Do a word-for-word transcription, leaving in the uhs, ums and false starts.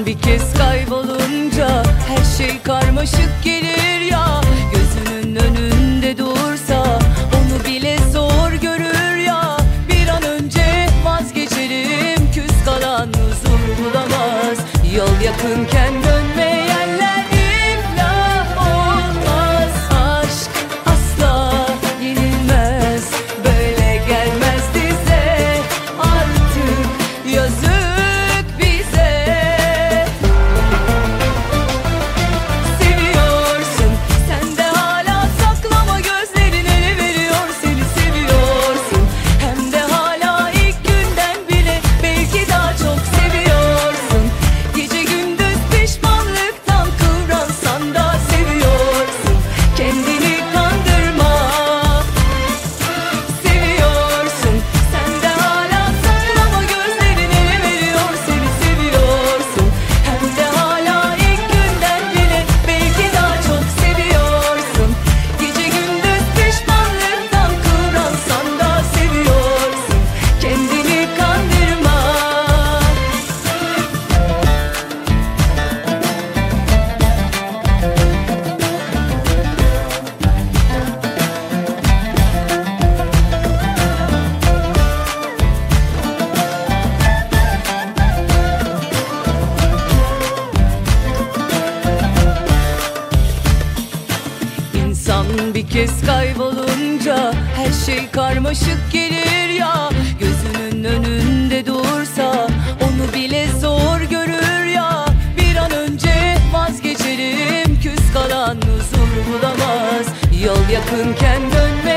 bir kez kaybolunca her şey karmaşık gelir ya. Gözünün önünde dursa onu bile zor görür ya. Bir an önce vazgeçerim, küs kalan huzur bulamaz. Yol yakınken dönmeyenler iflah olmaz. Aşk asla yenilmez, böyle gelmez dize. Artık yazık bize. Seviyorsun, sen de hala saklama, gözlerin ele veriyor. Seni seviyorsun, hem de hala ilk günden bile. Belki daha çok seviyorsun. Gece gündüz pişmanlıktan kıvransan da seviyorsun. Kendini kandırma. Seviyorsun, sen de hala saklama, gözlerin ele veriyor. Seni seviyorsun, hem de hala ilk günden bile. Belki daha çok seviyorsun. Gece gündüz pişmanlıktan kıvransan da seviyorsun. Kendini kandırma. İnsan bir kez kaybolunca her şey karmaşık gelir ya. Gözünün önünde dursa onu bile zor görür ya. Bir an önce vazgeçerim, küs kalan huzur bulamaz. Yol yakınken dönme